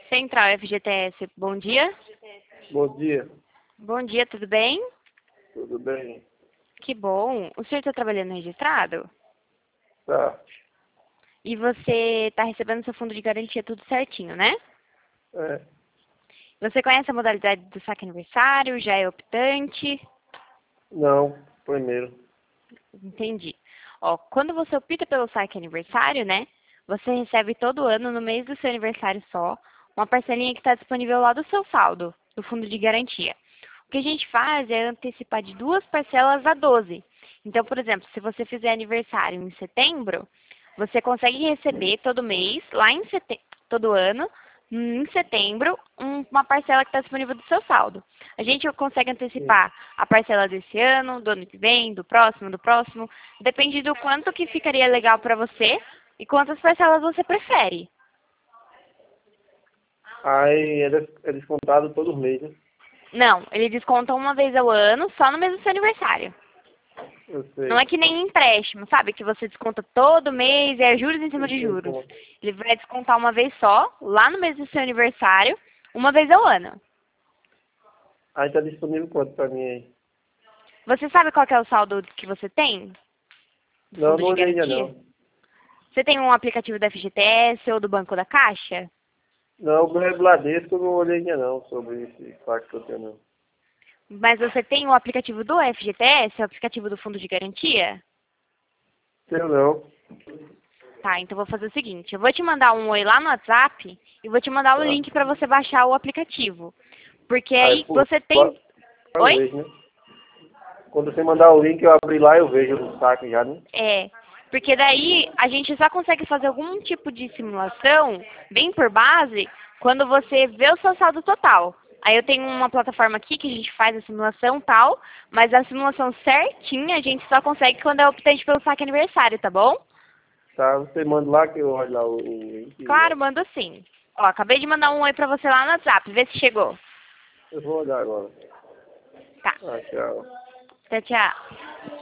Central FGTS, bom dia. Bom dia, Bom dia, tudo bem? tudo bem? Que bom. O senhor está trabalhando registrado? Tá. E você está recebendo seu fundo de garantia tudo certinho, né? É, Você conhece a modalidade do saque aniversário? Já é optante? não, primeiro. Entendi. Ó, quando você opta pelo saque aniversário, né? Você recebe todo ano, no mês do seu aniversário só, uma parcelinha que está disponível lá do seu saldo, do fundo de garantia. O que a gente faz é antecipar de 2 parcelas a 12. Então, por exemplo, se você fizer aniversário em setembro, você consegue receber todo mês, lá em todo ano, em setembro, uma parcela que está disponível do seu saldo. A gente consegue Sim. antecipar a parcela desse ano, do ano que vem, do próximo. Depende do quanto que ficaria legal para você e quantas parcelas você prefere. Aí é descontado todo mês, né? Não, ele desconta uma vez ao ano, só no mês do seu aniversário. Eu Não sei. é que nem empréstimo, sabe? Que você desconta todo mês e é juros em cima Eu de sei juros. como. Ele vai descontar uma vez só, lá no mês do seu aniversário, uma vez ao ano. Aí tá disponível quanto pra mim aí? Você sabe qual que é o saldo que você tem? Do Não, fundo não de olhei ainda garantia? não. Você tem um aplicativo da FGTS ou do Banco da Caixa? Não, o meu é Bradesco, eu não olhei ainda não sobre esse pacto que eu tenho não. Mas você tem o aplicativo do FGTS, o aplicativo do Fundo de Garantia? Tenho não. Tá, então vou fazer o seguinte, eu vou te mandar um oi lá no WhatsApp e vou te mandar o Tá. link para você baixar o aplicativo. Porque Aí aí por você tem... eu Oi? vejo, né? Quando você mandar o link, eu abrir lá eu vejo o saque já, né? É, porque daí a gente só consegue fazer algum tipo de simulação, bem por base, quando você vê o seu saldo total. Aí eu tenho uma plataforma aqui que a gente faz a simulação tal, mas a simulação certinha a gente só consegue quando é optante pelo saque aniversário, tá bom? Tá, você manda lá que eu olho lá o link e Claro, mando sim. Ó, acabei de mandar um oi pra você lá no WhatsApp, vê se chegou. eu vou olhar agora. Tá, Ah, tchau. tchau, tchau.